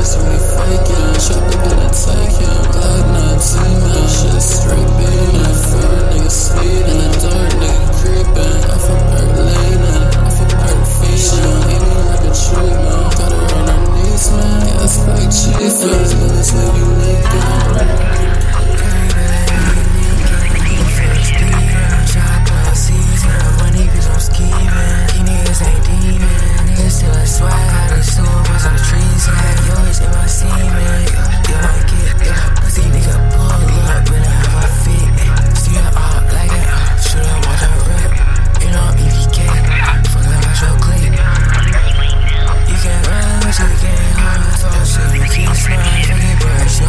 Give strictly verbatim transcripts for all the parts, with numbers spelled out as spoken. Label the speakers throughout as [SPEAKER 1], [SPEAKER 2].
[SPEAKER 1] niggas really faking. Trappin' gonna take him. Glock nineteen, man, shit straight beatin'. Four niggas speedin', in the dark, nigga creepin'. Off a perk leanin', off a perk feedin'. Eat me like a tree, man. Got her on her knees, man. Gas like cheese, those bullets leave you leaking.
[SPEAKER 2] Fucking brush,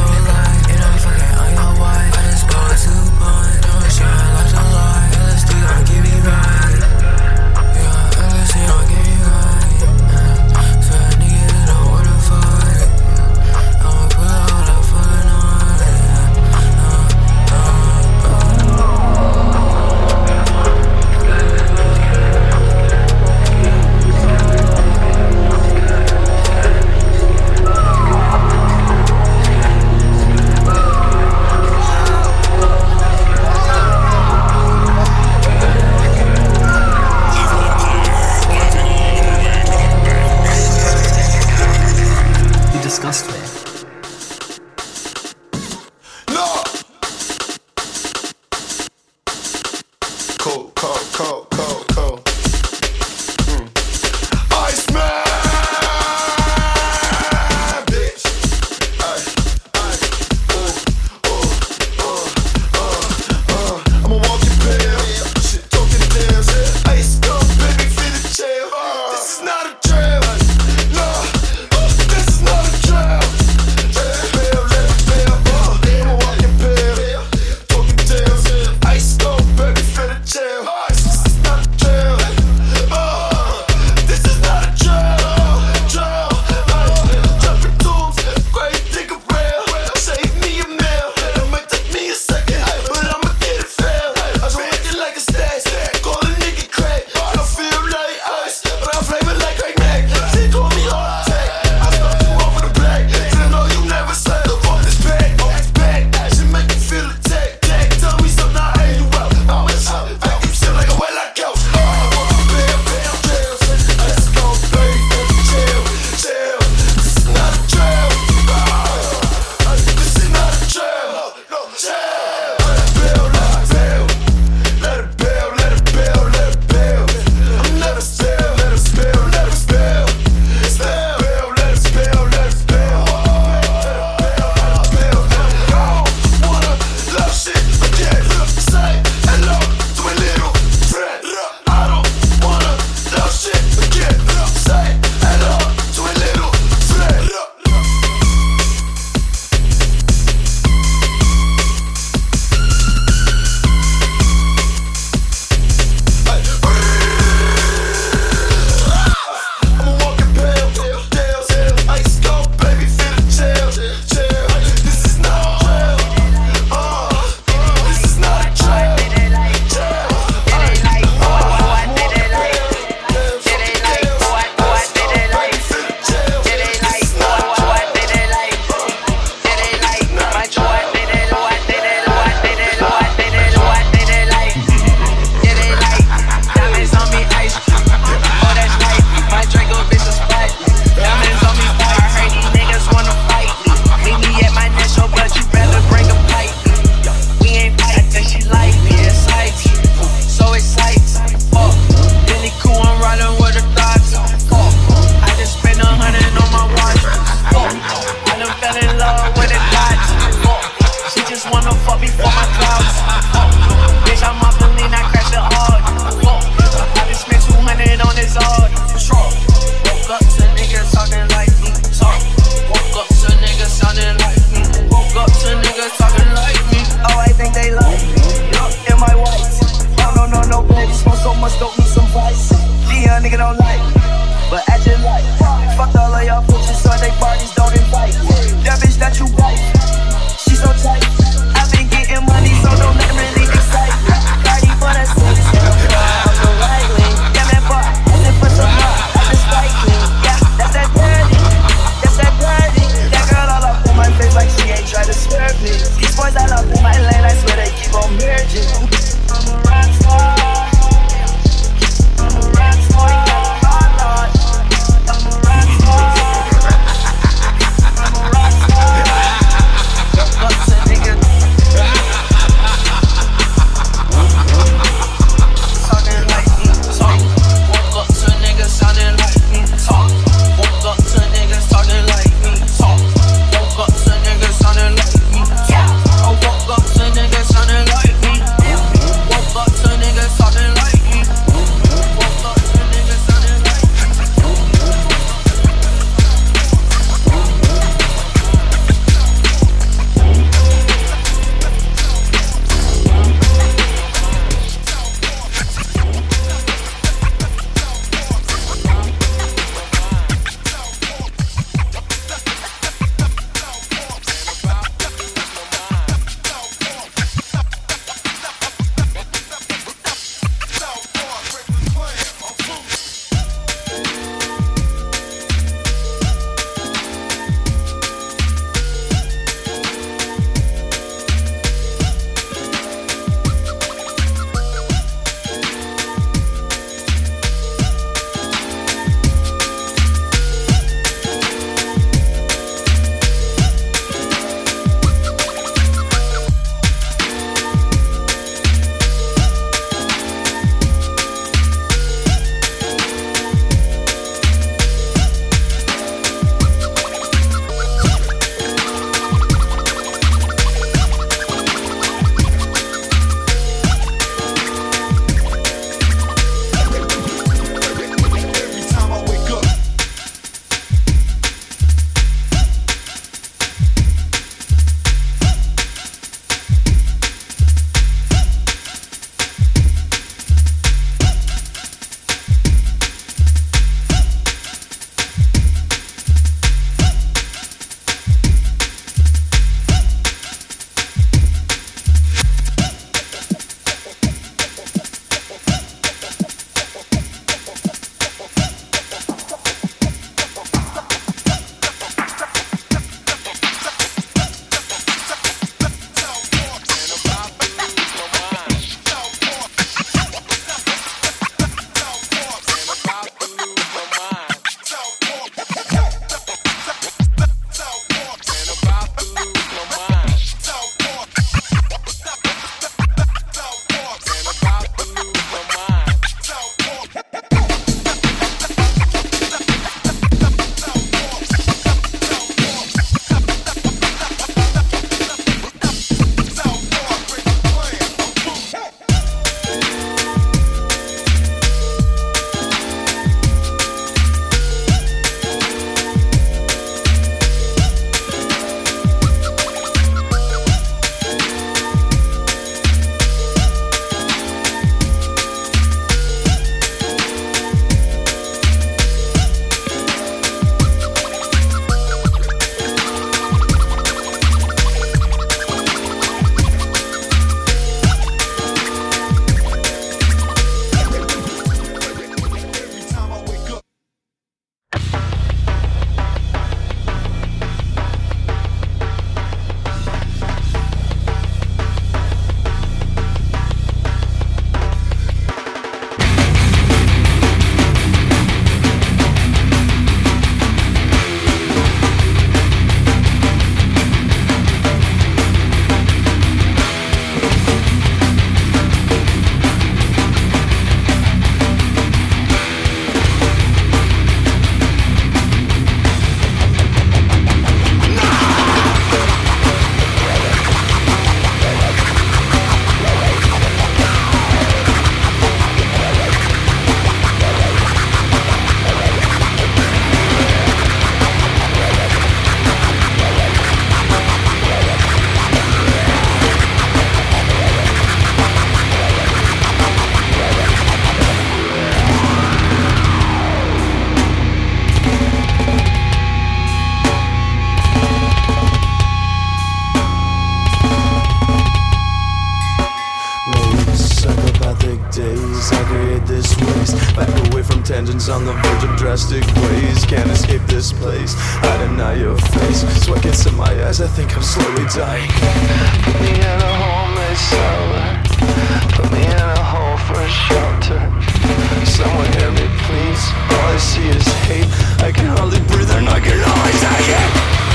[SPEAKER 2] drastic ways. Can't escape this place, I deny your face. Sweat gets in my eyes, I think I'm slowly dying.
[SPEAKER 3] Put me in a homeless cellar, put me in a hole for shelter. Someone hear me please, all I see is hate. I can hardly breathe and I can only take it.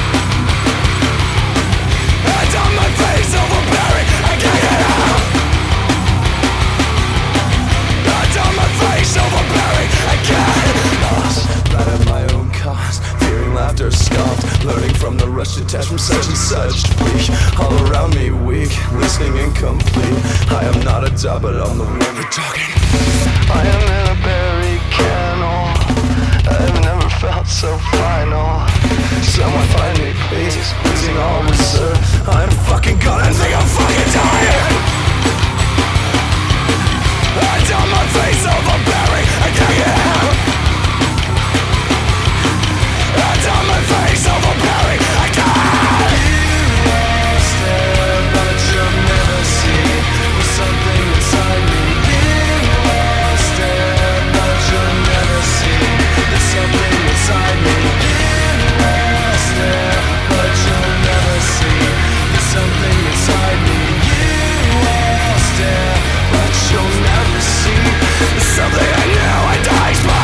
[SPEAKER 3] Hands on my face, overbearing, I can't get out. Hands on my face, overbearing, I can't.
[SPEAKER 2] Lost, right at my own cost, fearing laughter scoffed, learning from the rush, detached from such and such. Weak, all around me weak, listening incomplete. I am not a dog, but I'm the one for talking.
[SPEAKER 3] I am in a buried kennel, I've never felt so final. Someone find me please, losing all reserve. I'm fucking gone and think I'm fucking dying. Hands on my face, overbearing, I can't get out. Hands on my face, overbearing, I can't. You lost it, but you'll never see. There's something inside me. You lost it, but you'll never see. There's something inside me. You lost it, but you'll never see. There's something inside me. You lost it, but you'll never see. There's something I knew I died by.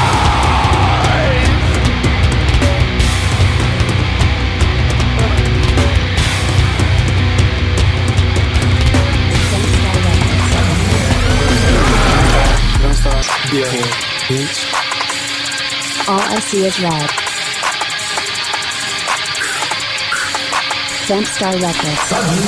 [SPEAKER 2] Yeah, bitch.
[SPEAKER 4] All I see is red. Jumpstar Records.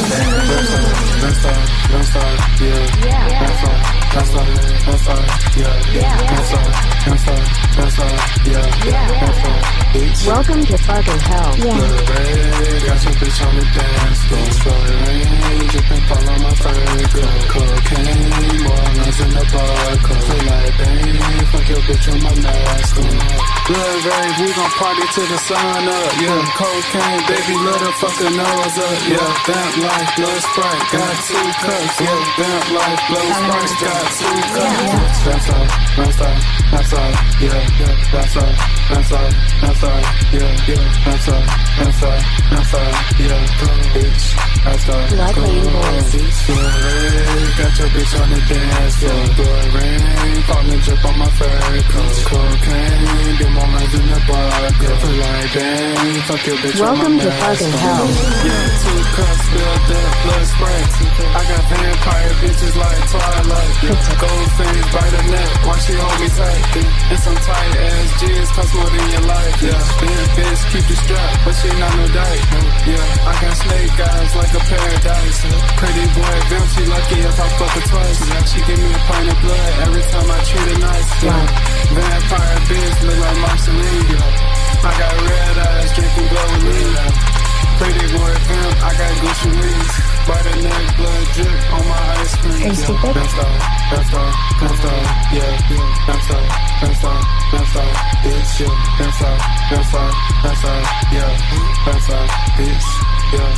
[SPEAKER 2] Jumpstar, Jumpstar, yeah.
[SPEAKER 4] Yeah.
[SPEAKER 2] Jumpstar, Jumpstar, Jumpstar, yeah.
[SPEAKER 4] Yeah.
[SPEAKER 2] Jumpstar, Jumpstar, Jumpstar, yeah.
[SPEAKER 4] Yeah.
[SPEAKER 2] Jumpstar, bitch.
[SPEAKER 4] Welcome to fucking hell. Yeah.
[SPEAKER 2] Look red, got your bitch on the dance floor. Slowly rain, dripping, fall on my fur coat. Cocaine, more lines in the bar code. Feel like bang, fuck your bitch on my mask. Blood rage, we gon' party till the sun up. Yeah, cocaine, baby, let her fuck her nose up. Yeah, vamp life, blood sprite, got two cups. Yeah, vamp life, blood sprite, got two cups. That's all, that's all, that's all. Yeah, yeah, that's all, that's all, that's all. Yeah, yeah, that's all, that's all, that's all. Yeah, bitch, that's all.
[SPEAKER 4] Blood rain boys.
[SPEAKER 2] Blood rain, got your bitch on the dance floor. Blood rain, falling drip on my fur coat. Cocaine, do more lines in the bar. Feel like dang, fuck your bitch.
[SPEAKER 4] Welcome to fucking hell.
[SPEAKER 2] Yeah, two cups filled up, blood spray. I got vampire bitches like Twilight. Yeah, gold fangs by the neck, why she hold me tight? And some tight ass jeans cost more than your life. Yeah, bad bitch keep the strap, but she not no dyke. Yeah, I got snake eyes like a paradise. Pretty boy, vamp, she lucky if I fuck her twice. She give me a pint of blood every time I treat her nice. Yeah, vampire bitch look like Marceline. Yeah, I got red eyes drinking glowing. Pretty boy vamp, I got Gucci wings. By the neck, blood drip on my ice cream.
[SPEAKER 4] Are you stupid?
[SPEAKER 2] That's all, that's all, that's all, yeah, yeah. That's all, that's all, that's all, bitch, yeah. That's all, that's all, that's all, yeah. That's all, bitch, yeah.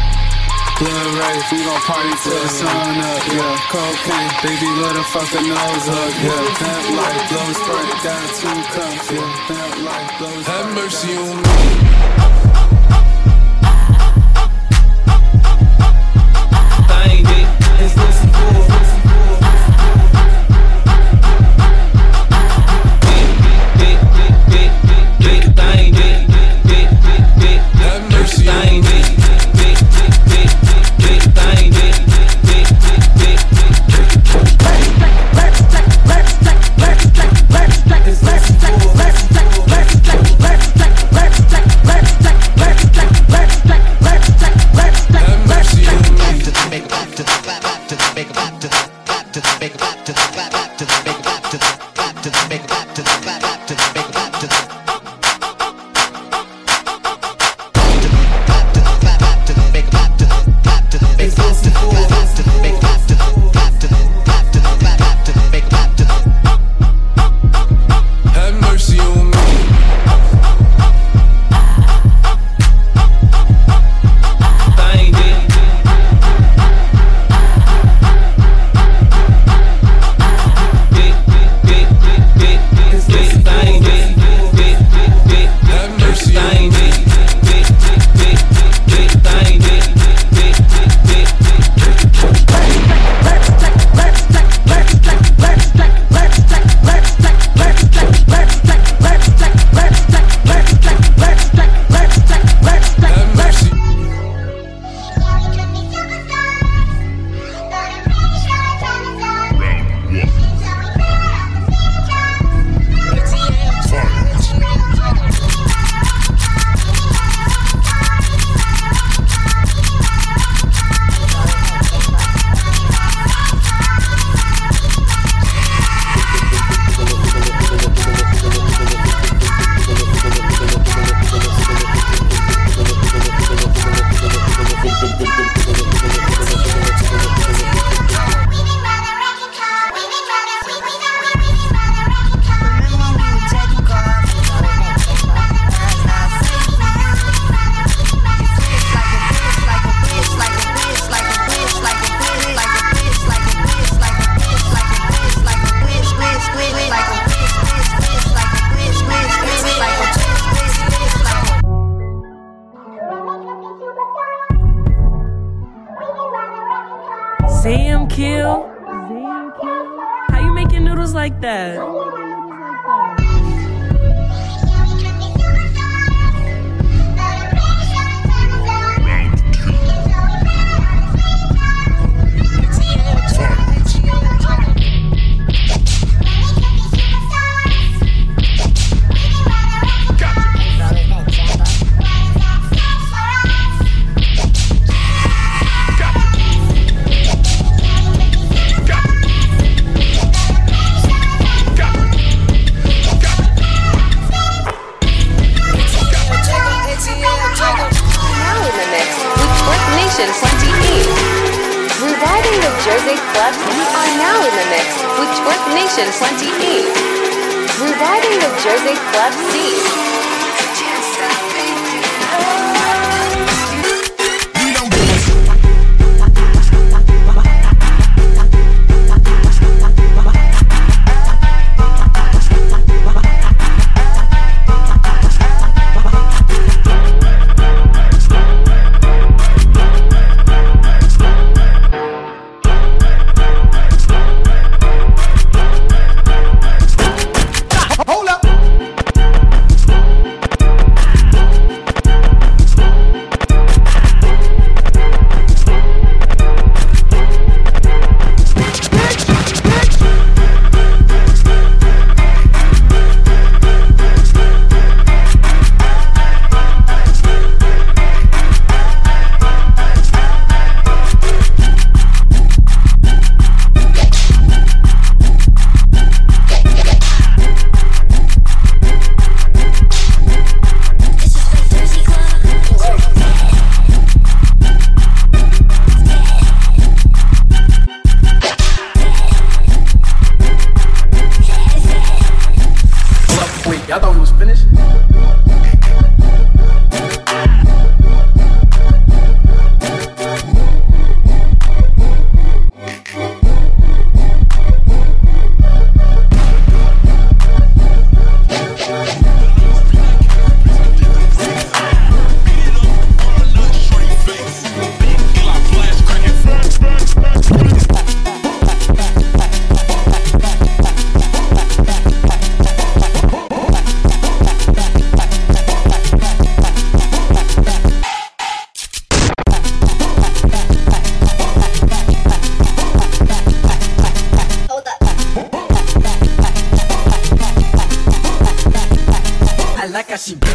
[SPEAKER 2] Blood race, we gon' party till the sun up, yeah. Cocaine, baby, let her fuck her nose up, yeah. Vamp life, blow spray, got two cups, yeah. Vamp life, blow spray.
[SPEAKER 1] Have mercy on me. Find it, it's listen for. Have mercy on me.
[SPEAKER 3] Back to the back to the back to the
[SPEAKER 5] kill? How you making noodles like that?
[SPEAKER 4] Reviving the Jersey clubs are now in the mix with Twerk Nation twenty-eight. Reviving the Jersey club scene.
[SPEAKER 6] Y'all thought we was finished?
[SPEAKER 7] like how she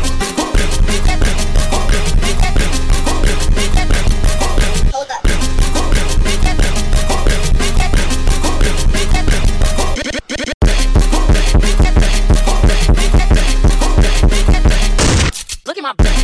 [SPEAKER 7] hold up. Look at my back.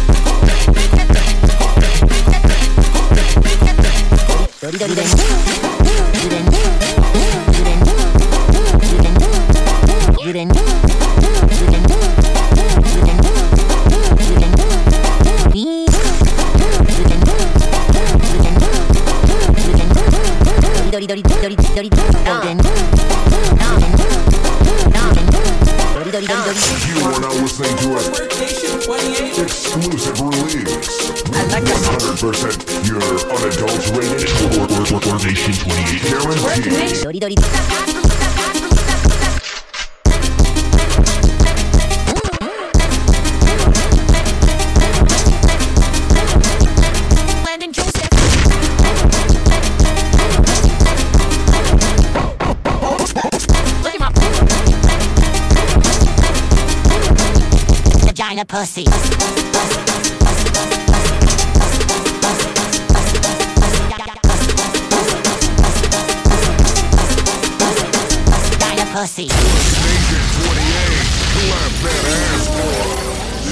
[SPEAKER 7] Dirty, dirty, dirty. You didn't do. You didn't do. You didn't do. You didn't do. You didn't do. You didn't do. You didn't do. You didn't do. You didn't do. You didn't do. Dirty, dirty, dirty, dirty, dirty. Didn't do. Dirty, dirty, dirty, dirty.
[SPEAKER 8] You are now listening to an exclusive release.
[SPEAKER 7] I like
[SPEAKER 8] one hundred percent pure, unadulterated Nation twenty-eight guaranteed.
[SPEAKER 7] Dirty, dirty. Landon Joseph. Look at my vagina pussy. Pussy.
[SPEAKER 8] Nation twenty-eight, clap that ass for.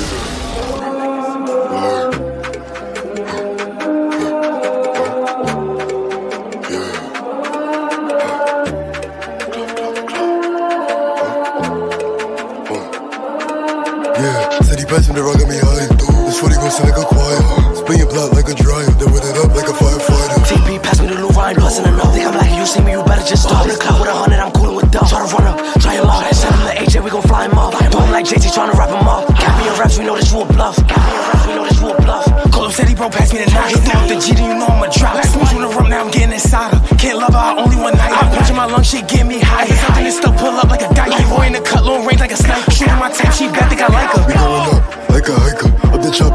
[SPEAKER 9] Yeah, said he passing the rock at me high. This shorty gon' sing like a choir. Spinning blood like a dryer, then with it up like a firefighter.
[SPEAKER 10] T P, pass me the Lou, I ain't bustin' enough. Think I'm like you see me, you better just stop. In the club with a hundred, I'm coolin' with dumb. Try to run up, try your luck. Send him to A J, we gon' fly him up. Do him like J T, tryna wrap him up. Got me a raps, we know this you a bluff. Got me a raps, we know this you a bluff. Colo said he bro, pass me the knife. Hit down with the G, then you know I'ma drop. Smooth on the rum, now I'm getting inside her. Can't love her, I only want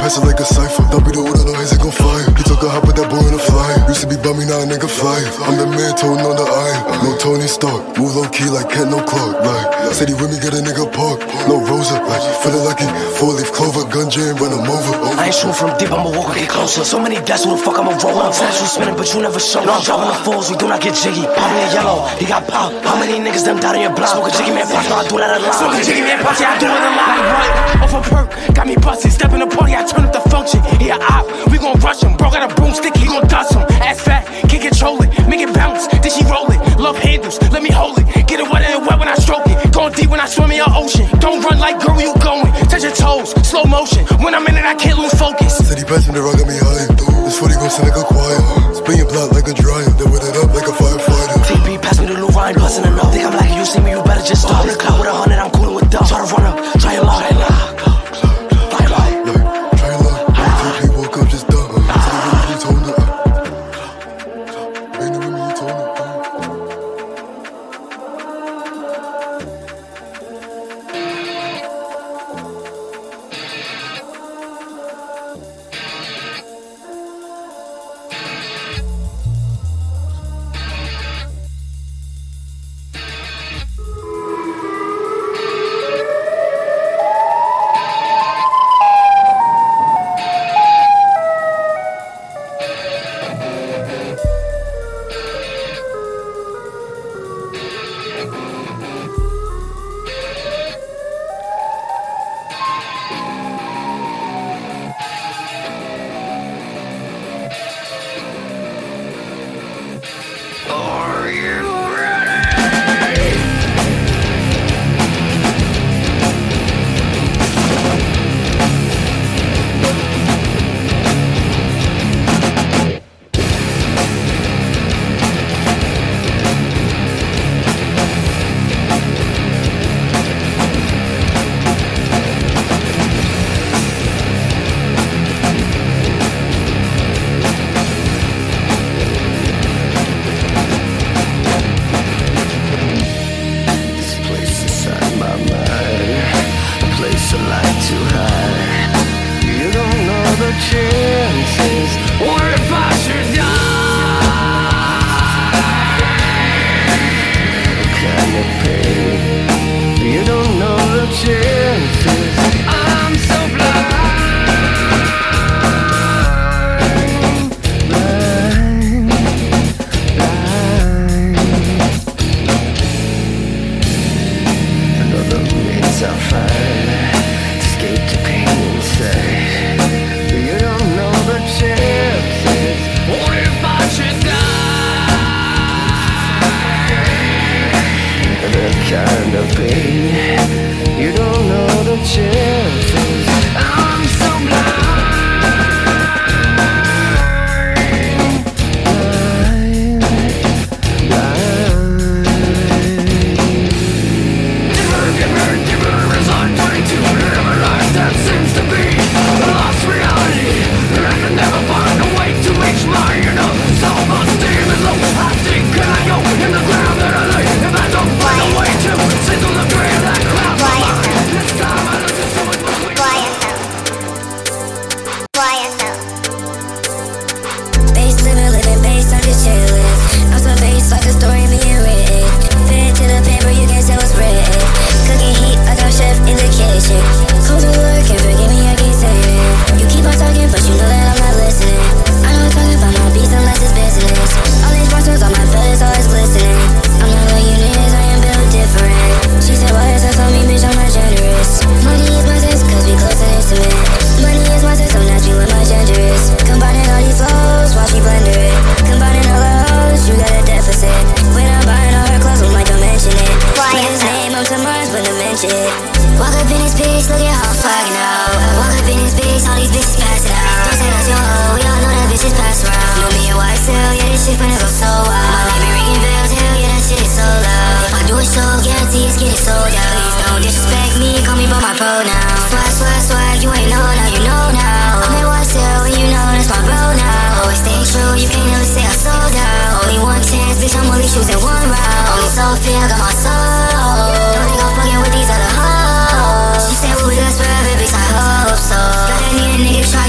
[SPEAKER 9] pass it like a cipher. Don't be the one that know he's gon' fire. He took a hop with that boy in a flyer. Used to be by me, now a nigga fly. I'm the man toting on the iron. No Tony Stark, move low key like Ken, no Clark. Like, said he with me, get a nigga park. No Rosa, like, feeling like he four leaf clover, gun jam, run him over.
[SPEAKER 10] I ain't shooting from deep, I'ma walk or get closer. So many deaths, who the fuck I'ma roll up? Flash was spinning, but you never show. No, I'm dropping the falls, we do not get jiggy. Pop in yellow, he got pop. How many niggas them died in your block? Smoke a jiggy man, pop, no, I do that a lot. Smoke a jiggy man, pop, yeah, I do it a lot. Like what? Off a perk, got me busted. Step in the party, I turn up the function. He a op, we gon' rush him. Bro got a broomstick, he gon' dust him. Ass fat, can't control it. Make it bounce, then she roll it. Love handles, let me hold it. Get it wet and wet when I stroke it. Going deep when I swim in your ocean. Don't run like girl, where you going? Touch your toes, slow motion. When I'm in it, I can't lose focus.
[SPEAKER 9] Said he passed me the rock, got me high. This forty gon' sound like a choir. Spin your block like a dryer, then with it up like a firefighter.
[SPEAKER 10] T P, pass me the Lou Ryan, bustin' enough. Think I'm like you, see me, you better just stop. In the club with a hundred, I'm coolin' with dumb. Try to run up, try your luck.
[SPEAKER 11] Nigga try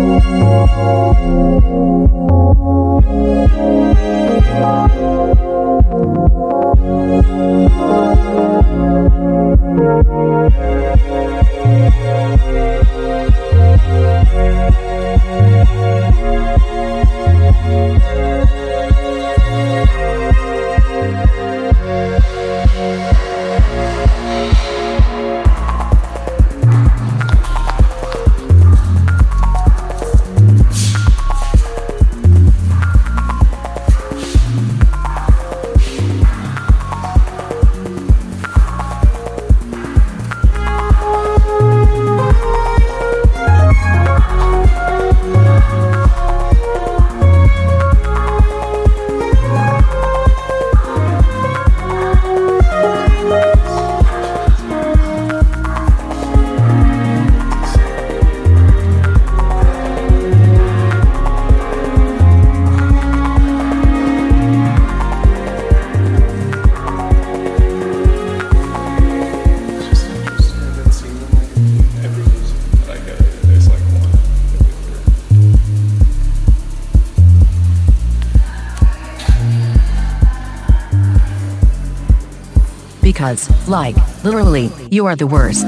[SPEAKER 12] Because, like, literally, you are the worst.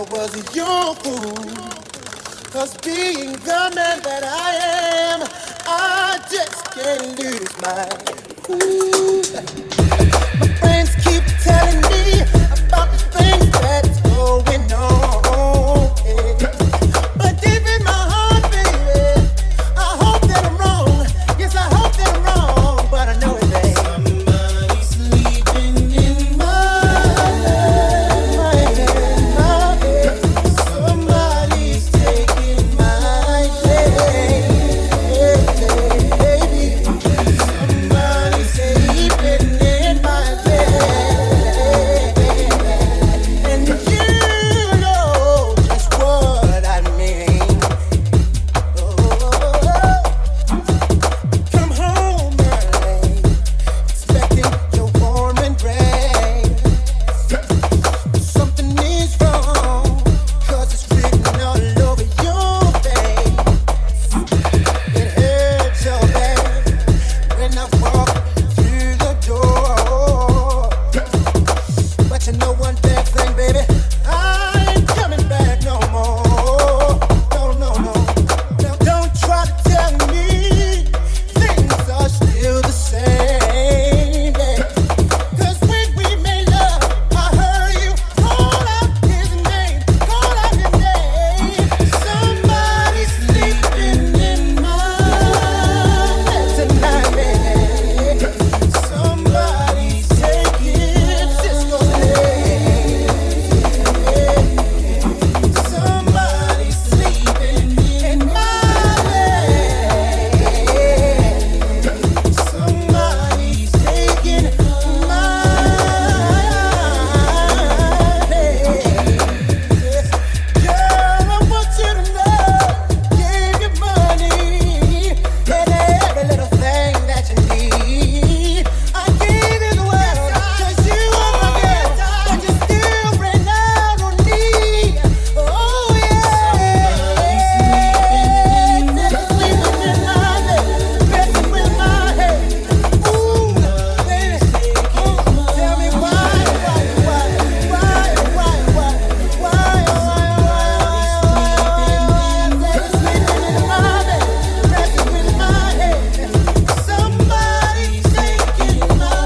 [SPEAKER 13] was your fool. Cause being the man that I am, I just can't lose my cool. My friends keep telling me about the things that's going on, yeah. But deep in my heart, baby, I hope that I'm wrong. Yes, I hope that I'm wrong, but I know it ain't. Somebody's sleeping in my life, my head, my head. Somebody's taking my place, baby. Somebody's sleeping in my bed, and you know just what I mean. Oh, come home early, expecting your warm embrace. Something is wrong, 'cause it's written all over your face. It hurts so bad when I walk through the door. But you know one bad thing, baby, I ain't coming back no more. No, no, no. Now don't try to tell me things are still the same, yeah. 'Cause when we made love, I heard you call out his name, call out his name. Somebody's sleeping in my bed tonight, baby. Somebody's taking Cisco's name. Somebody's sleeping in my bed. Somebody's taking my bed. Girl, I want you to know, gave you money and every little thing that you need. I gave you the world 'cause you were my girl, but you still ran out on me. Oh yeah, sleeping in my bed, messing with my head. Ooh, baby, ooh, tell me why, why, why, why, why, why, why, why, why, sleeping in my bed, messing with my head. Somebody's taking my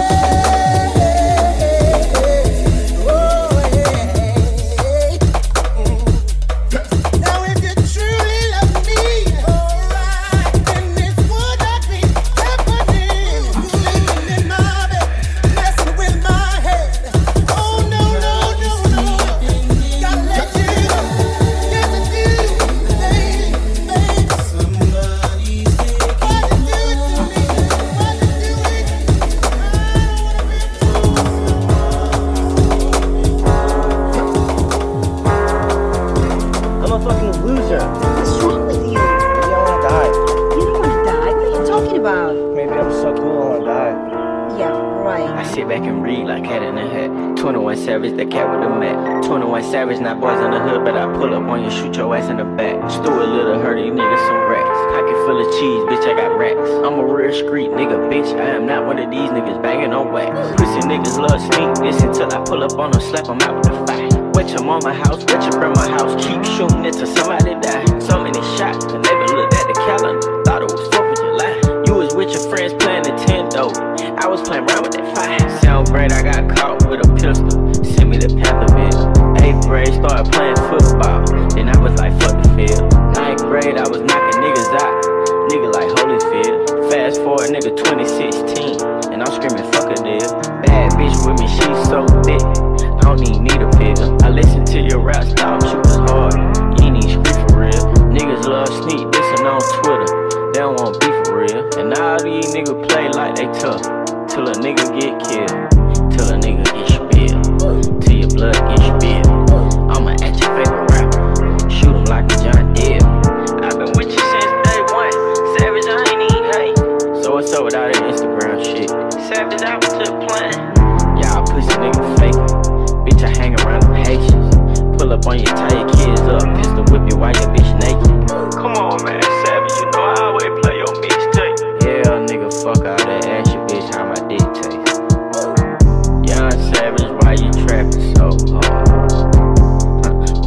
[SPEAKER 13] place. Oh yeah. Now if you truly love me, alright, then this would not be happening. Sleeping in my bed, messing with my head. Oh no, no, no, no. Gotta let you know. Yes, I do, baby, baby. Somebody's taking why you do it to me? Why you do it?
[SPEAKER 14] I'm a fucking loser.
[SPEAKER 15] What's wrong with you?
[SPEAKER 14] Maybe I wanna die.
[SPEAKER 15] You don't want to die. What are you talking about?
[SPEAKER 14] Maybe I'm so cool I wanna die.
[SPEAKER 15] Yeah, right.
[SPEAKER 16] I sit back and read like cat in the hat. twenty-one Savage, the cat with the mat. twenty-one Savage, not boys in the hood, but I pull up on you, shoot your ass in the back. Stuart Little, heard these niggas some rats. Pocket full of cheese, bitch, I got racks. I'm a real street nigga, bitch. I am not one of these niggas banging on wax. Pussy niggas love sneak this until I pull up on them, slap them out with the fire. Wet your mama house, wet your grandma house. Keep shooting it till somebody die. So many shots, the neighbor looked at the calendar, thought it was fourth of July. You was with your friends playing Nintendo. I was playing around with that fire. Sound great, I got caught with a pistol. Send me the Pantherville. Eighth grade, started playing football. Then I was like, fuck the field. Ninth grade, I was knocking niggas out. Nigga like Holyfield. Fast forward, nigga twenty sixteen. And I'm screaming, fuck a deal. Bad bitch with me, she's so thick. I don't even need a pill. I listen to your raps, thought you was hard. You ain't even speak for real. Niggas love sneak dissing on Twitter. They don't want beef for real. And all these niggas play like they tough. Till a nigga get killed. Till a nigga get spilled. Till your blood get spilled. I'ma at your favorite rapper. Shoot him like a John Deere. I've been with you since day one. Savage, I ain't even hate. So what's up with all that Instagram shit? Savage, I was just playing. Y'all pussy nigga fake. Bitch, I hang around the Haitians. Pull up on you, tie your kids up. Pistol whip you while your bitch naked. Come on, man, Savage, you know I always play your mixtape. Yeah, nigga, fuck all that. Ask your bitch how my dick taste. Young Savage, why you trapping so hard?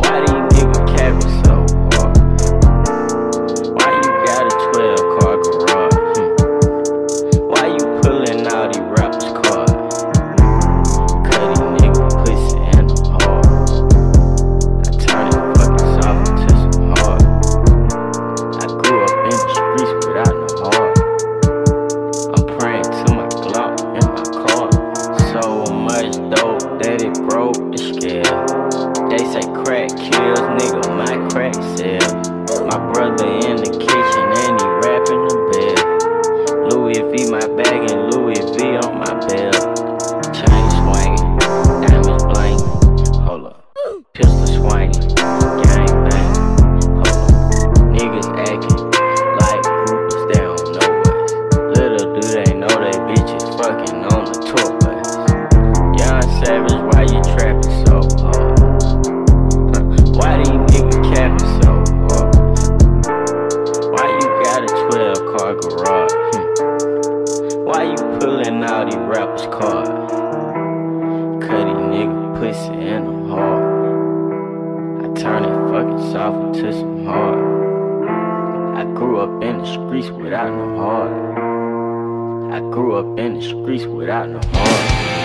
[SPEAKER 16] was caught. Cuddy nigga pussy and I'm hard. I turn it fucking soft into some hard. I grew up in the streets without no heart. I grew up in the streets without no heart.